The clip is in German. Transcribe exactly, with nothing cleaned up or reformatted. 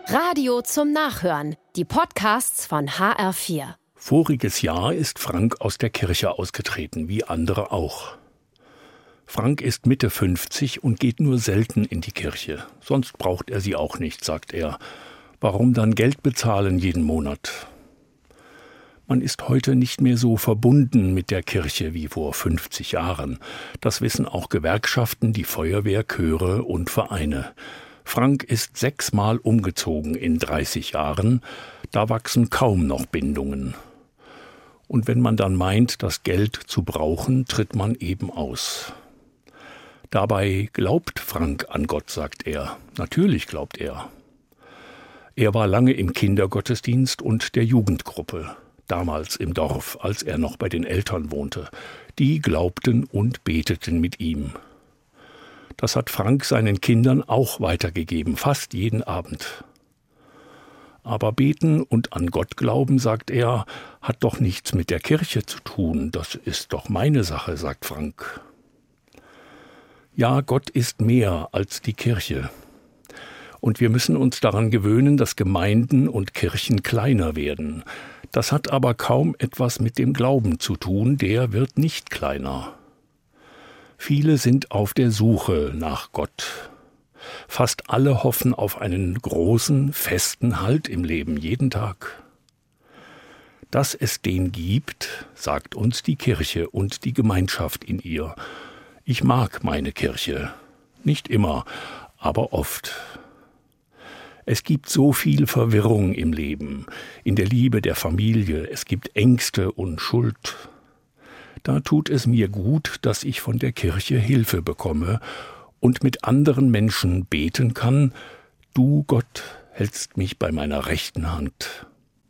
Radio zum Nachhören. Die Podcasts von H R vier. Voriges Jahr ist Frank aus der Kirche ausgetreten, wie andere auch. Frank ist Mitte fünfzig und geht nur selten in die Kirche. Sonst braucht er sie auch nicht, sagt er. Warum dann Geld bezahlen jeden Monat? Man ist heute nicht mehr so verbunden mit der Kirche wie vor fünfzig Jahren. Das wissen auch Gewerkschaften, die Feuerwehr, Chöre und Vereine. Frank ist sechsmal umgezogen in dreißig Jahren. Da wachsen kaum noch Bindungen. Und wenn man dann meint, das Geld zu brauchen, tritt man eben aus. Dabei glaubt Frank an Gott, sagt er. Natürlich glaubt er. Er war lange im Kindergottesdienst und der Jugendgruppe, damals im Dorf, als er noch bei den Eltern wohnte. Die glaubten und beteten mit ihm. Das hat Frank seinen Kindern auch weitergegeben, fast jeden Abend. Aber beten und an Gott glauben, sagt er, hat doch nichts mit der Kirche zu tun. Das ist doch meine Sache, sagt Frank. Ja, Gott ist mehr als die Kirche. Und wir müssen uns daran gewöhnen, dass Gemeinden und Kirchen kleiner werden. Das hat aber kaum etwas mit dem Glauben zu tun, der wird nicht kleiner. Viele sind auf der Suche nach Gott. Fast alle hoffen auf einen großen, festen Halt im Leben, jeden Tag. Dass es den gibt, sagt uns die Kirche und die Gemeinschaft in ihr. Ich mag meine Kirche. Nicht immer, aber oft. Es gibt so viel Verwirrung im Leben, in der Liebe der Familie. Es gibt Ängste und Schuld. Da tut es mir gut, dass ich von der Kirche Hilfe bekomme und mit anderen Menschen beten kann, du Gott hältst mich bei meiner rechten Hand.